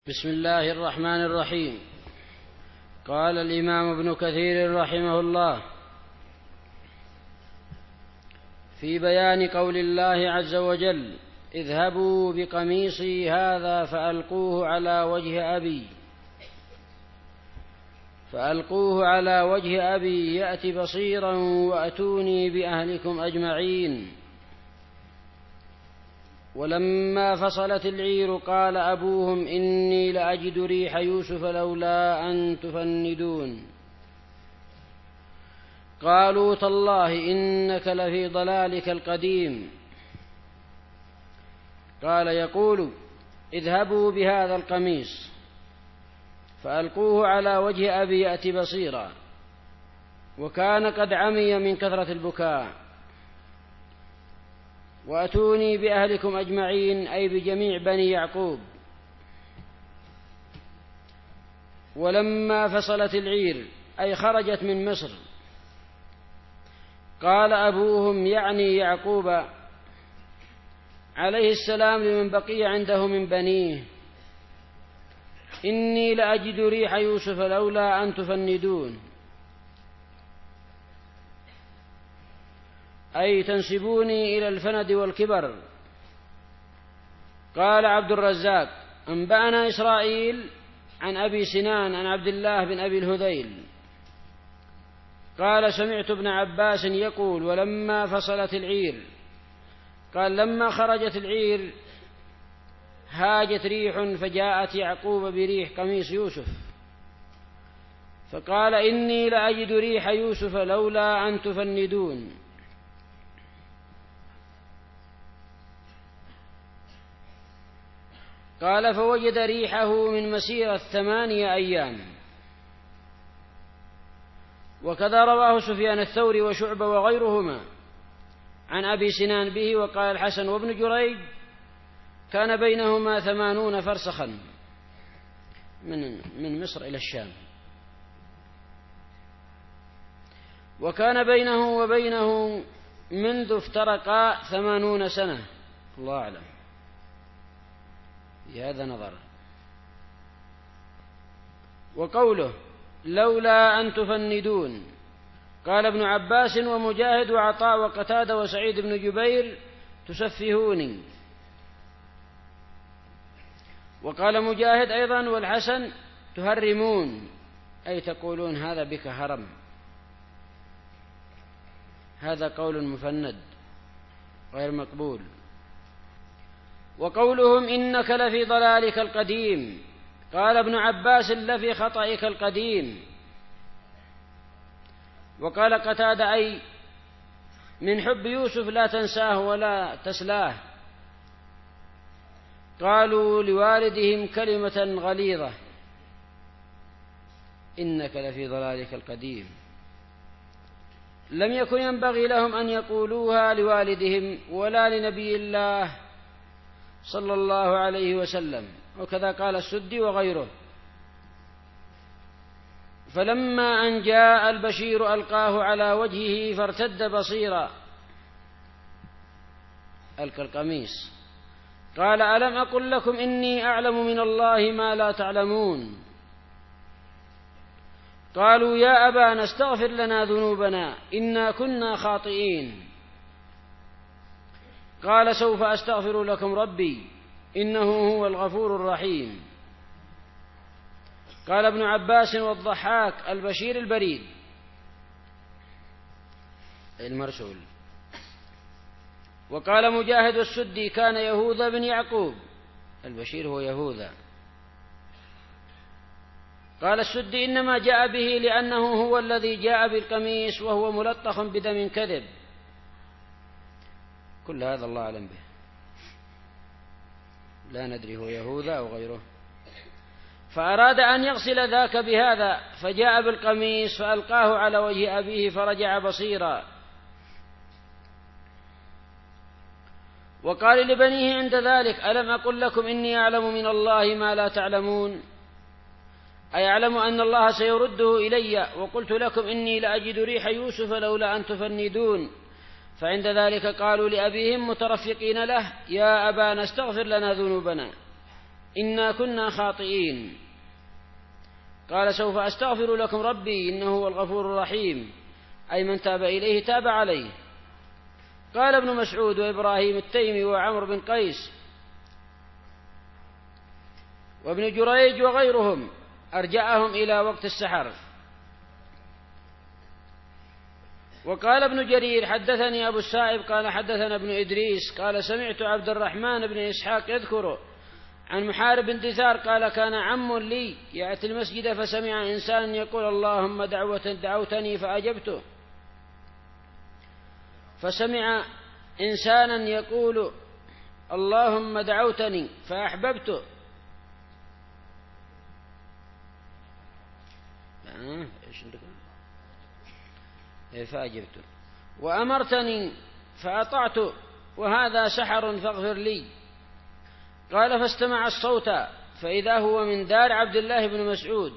بسم الله الرحمن الرحيم. قال الإمام ابن كثير رحمه الله في بيان قول الله عز وجل: اذهبوا بقميصي هذا فألقوه على وجه أبي يأت بصيرا وأتوني بأهلكم أجمعين. ولما فصلت العير قال أبوهم: إني لأجد ريح يوسف لولا أن تفندون. قالوا: تالله إنك لفي ضلالك القديم. قال يقول: اذهبوا بهذا القميص فألقوه على وجه أبي يأت بصيرا، وكان قد عمي من كثرة البكاء. وأتوني بأهلكم أجمعين، أي بجميع بني يعقوب. ولما فصلت العير أي خرجت من مصر، قال أبوهم يعني يعقوب عليه السلام لمن بقي عنده من بنيه: إني لأجد ريح يوسف لولا أن تفندون، أي تنسبوني إلى الفند والكبر. قال عبد الرزاق: أنبأنا إسرائيل عن أبي سنان عن عبد الله بن أبي الهذيل قال: سمعت ابن عباس يقول: ولما فصلت العير، قال لما خرجت العير هاجت ريح فجاءت يعقوب بريح قميص يوسف، فقال: إني لأجد ريح يوسف لولا أن تفندون. قال: فوجد ريحه من مسيرة 8 أيام. وكذا رواه سفيان الثوري وشعبة وغيرهما عن أبي سنان به. وقال الحسن وابن جريج: كان بينهما 80 فرسخا من مصر إلى الشام، وكان بينه وبينه منذ افترقا 80 سنة. الله أعلم، بهذا نظر. وقوله لولا أن تفندون، قال ابن عباس ومجاهد وعطاء وقتادة وسعيد بن جبير: تسفهوني. وقال مجاهد أيضا والحسن: تهرمون، أي تقولون هذا بك هرم. هذا قول مفند غير مقبول. وقولهم إنك لفي ضلالك القديم، قال ابن عباس: لفي خطئك القديم. وقال قتادة: أي من حب يوسف لا تنساه ولا تسلاه. قالوا لوالدهم كلمة غليظة: إنك لفي ضلالك القديم. لم يكن ينبغي لهم أن يقولوها لوالدهم ولا لنبي الله صلى الله عليه وسلم. وكذا قال السدي وغيره. فلما أن جاء البشير ألقاه على وجهه فارتد بصيرا، ألقى القميص. قال: ألم أقل لكم إني أعلم من الله ما لا تعلمون. قالوا: يا أبانا استغفر لنا ذنوبنا إنا كنا خاطئين. قال: سوف أستغفر لكم ربي إنه هو الغفور الرحيم. قال ابن عباس والضحاك: البشير البريد المرسول. وقال مجاهد السدي: كان يهوذا بن يعقوب، البشير هو يهوذا. قال السدي: إنما جاء به لأنه هو الذي جاء بالقميص وهو ملطخ بدم كذب. كل هذا الله أعلم به، لا ندري هو يهوذا أو غيره. فأراد أن يغسل ذاك بهذا، فجاء بالقميص فألقاه على وجه أبيه فرجع بصيرا. وقال لبنيه عند ذلك: ألم أقل لكم إني أعلم من الله ما لا تعلمون، أي أعلم أن الله سيرده إلي. وقلت لكم إني لأجد ريح يوسف لولا أن تفندون. فعند ذلك قالوا لأبيهم مترفقين له: يا أبانا استغفر لنا ذنوبنا إنا كنا خاطئين. قال سوف أستغفر لكم ربي إنه هو الغفور الرحيم، أي من تاب إليه تاب عليه. قال ابن مسعود وإبراهيم التيمي وعمرو بن قيس وابن جريج وغيرهم أرجعهم إلى وقت السحر. وقال ابن جرير حدثني أبو السائب قال حدثنا ابن إدريس قال سمعت عبد الرحمن بن إسحاق يذكر عن محارب بن دثار قال كان عم لي يأتي المسجد فسمع إنسان يقول اللهم دعوة دعوتني فأجبته، فسمع إنسانا يقول اللهم دعوتني فأحببته فأجبته وأمرتني فأطعت وهذا سحر فاغفر لي. قال فاستمع الصوت فإذا هو من دار عبد الله بن مسعود،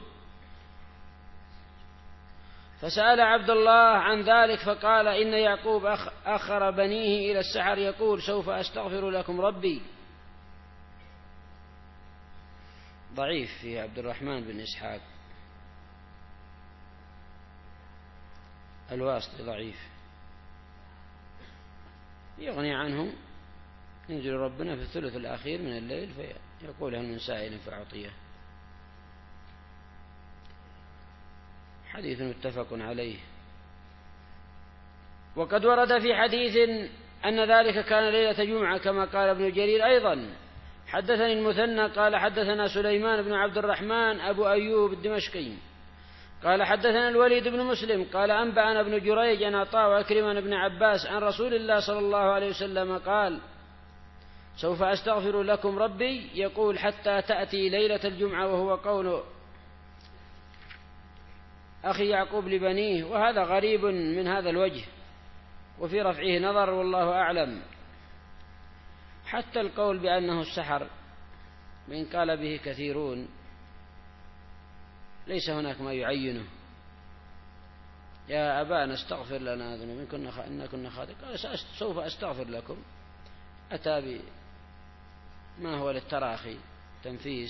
فسأل عبد الله عن ذلك فقال إن يعقوب أخر بنيه إلى السحر يقول سوف أستغفر لكم ربي. ضعيف في عبد الرحمن بن إسحاق الواسطي ضعيف، يغني عنه ينزل ربنا في الثلث الأخير من الليل فيقول هل من سائل فأعطيه. حديث متفق عليه. وقد ورد في حديث أن ذلك كان ليلة جمعة كما قال ابن جرير أيضا. حدثني المثنى قال حدثنا سليمان بن عبد الرحمن أبو أيوب الدمشقي قال حدثنا الوليد بن مسلم قال أنبأنا ابن جريج عن عطاء وأكرمة بن عباس عن رسول الله صلى الله عليه وسلم قال سوف أستغفر لكم ربي يقول حتى تأتي ليلة الجمعة، وهو قول أخي يعقوب لبنيه، وهذا غريب من هذا الوجه وفي رفعه نظر والله أعلم. حتى القول بأنه السحر من قال به كثيرون ليس هناك ما يعينه. يا أبانا استغفر لنا ذنوبنا إنا كنا خاطئين، قال سوف أستغفر لكم، أتى بما هو للتراخي تنفيس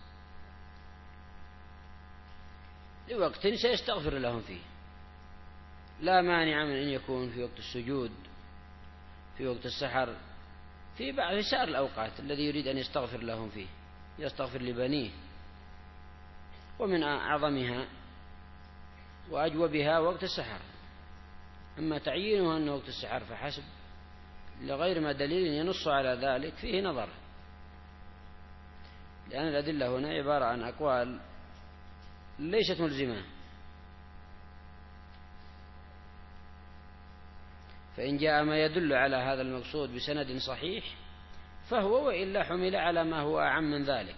لوقت سيستغفر لهم فيه، لا مانع من أن يكون في وقت السجود، في وقت السحر، في بعض سائر الأوقات الذي يريد أن يستغفر لهم فيه يستغفر لبنيه. ومن أعظمها وأجوبها وقت السحر. أما تعيينه أنه وقت السحر فحسب لغير ما دليل ينص على ذلك فيه نظر، لأن الأدلة هنا عبارة عن أقوال ليست ملزمة، فإن جاء ما يدل على هذا المقصود بسند صحيح فهو، وإلا حمل على ما هو أعم من ذلك.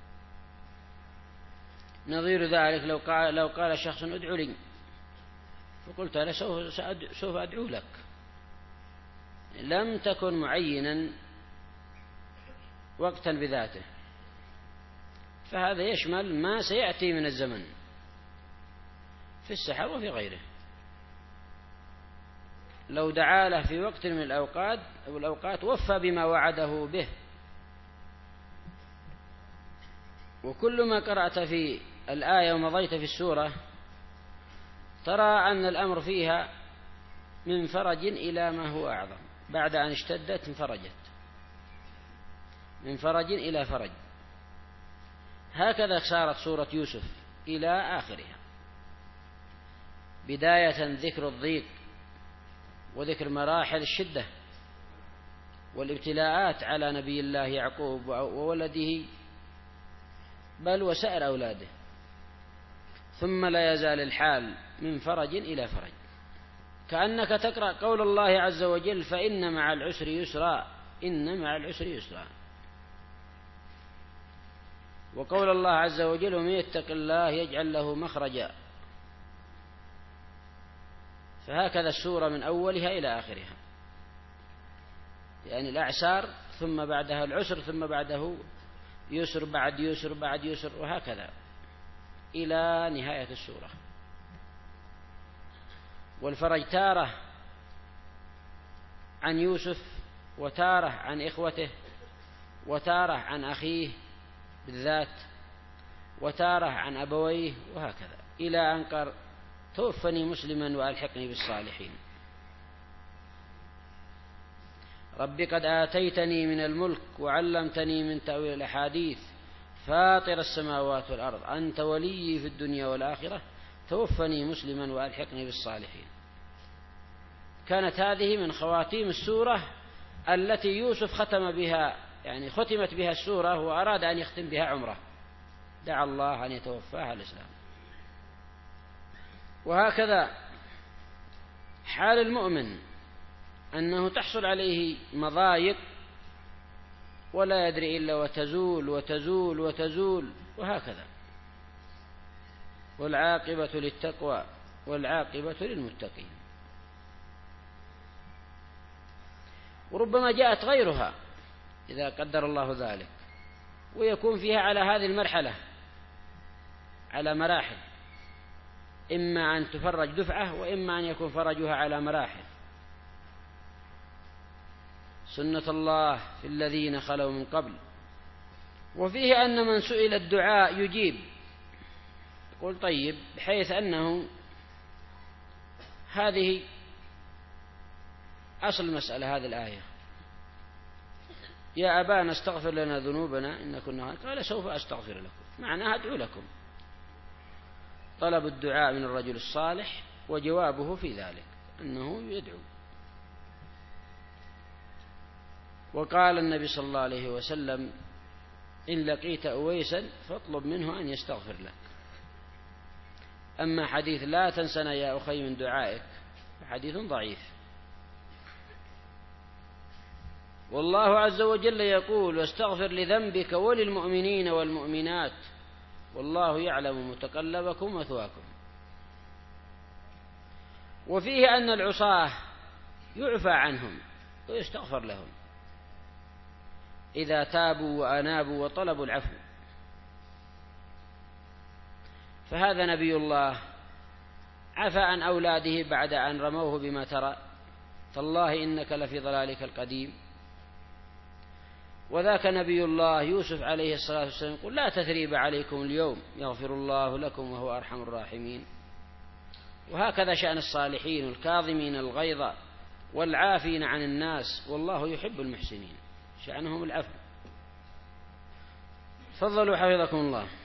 نظير ذلك لو قال شخص ادعو لي فقلت له سوف أدعو لك، لم تكن معينا وقتا بذاته، فهذا يشمل ما سيأتي من الزمن في السحر وفي غيره. لو دعا له في وقت من الأوقات وفى بما وعده به. وكل ما قرأت في الآية ومضيت في السورة ترى أن الأمر فيها من فرج إلى ما هو أعظم، بعد أن اشتدت انفرجت، من فرج إلى فرج. هكذا صارت سورة يوسف إلى آخرها، بداية ذكر الضيق وذكر مراحل الشدة والابتلاءات على نبي الله يعقوب وولده بل وسائر أولاده، ثم لا يزال الحال من فرج إلى فرج، كأنك تقرأ قول الله عز وجل فإن مع العسر يسرا، إن مع العسر يسرا، وقول الله عز وجل ومن يتق الله يجعل له مخرجا. فهكذا السورة من أولها إلى آخرها، يعني الأعسار ثم بعدها العسر ثم بعده يسر بعد يسر بعد يسر، وهكذا إلى نهاية السورة. والفرج تارة عن يوسف، وتارة عن إخوته، وتارة عن أخيه، بالذات، وتارة عن أبويه، وهكذا إلى أن قال توفني مسلما وألحقني بالصالحين. رب قد آتيتني من الملك وعلمتني من تأويل الأحاديث فاطر السماوات والأرض أنت ولي في الدنيا والآخرة توفني مسلما وألحقني بالصالحين. كانت هذه من خواتيم السورة التي يوسف ختم بها، يعني ختمت بها السورة وأراد أن يختم بها عمره، دعا الله أن يتوفاها الإسلام. وهكذا حال المؤمن أنه تحصل عليه مضايق ولا يدري إلا وتزول وتزول وتزول، وهكذا. والعاقبة للتقوى والعاقبة للمتقين. وربما جاءت غيرها إذا قدر الله ذلك، ويكون فيها على هذه المرحلة على مراحل، إما أن تفرج دفعة وإما أن يكون فرجها على مراحل. سنة الله في الذين خلوا من قبل. وفيه أن من سئل الدعاء يجيب، يقول طيب، بحيث أنه هذه أصل المسألة. هذه الآية يا أبانا استغفر لنا ذنوبنا إن كنا، قال سوف أستغفر لكم، معناها أدعو لكم. طلب الدعاء من الرجل الصالح وجوابه في ذلك أنه يدعو. وقال النبي صلى الله عليه وسلم إن لقيت أويسا فاطلب منه أن يستغفر لك. أما حديث لا تنسنا يا أخي من دعائك حديث ضعيف. والله عز وجل يقول واستغفر لذنبك وللمؤمنين والمؤمنات والله يعلم متقلبكم ومثواكم. وفيه أن العصاة يعفى عنهم ويستغفر لهم إذا تابوا وأنابوا وطلبوا العفو. فهذا نبي الله عفى عن أولاده بعد أن رموه بما ترى تالله إنك لفي ضلالك القديم. وذاك نبي الله يوسف عليه الصلاة والسلام يقول لا تثريب عليكم اليوم يغفر الله لكم وهو أرحم الراحمين. وهكذا شأن الصالحين الكاظمين الغيظ والعافين عن الناس والله يحب المحسنين، شأنهم العفو. تفضلوا حفظكم الله.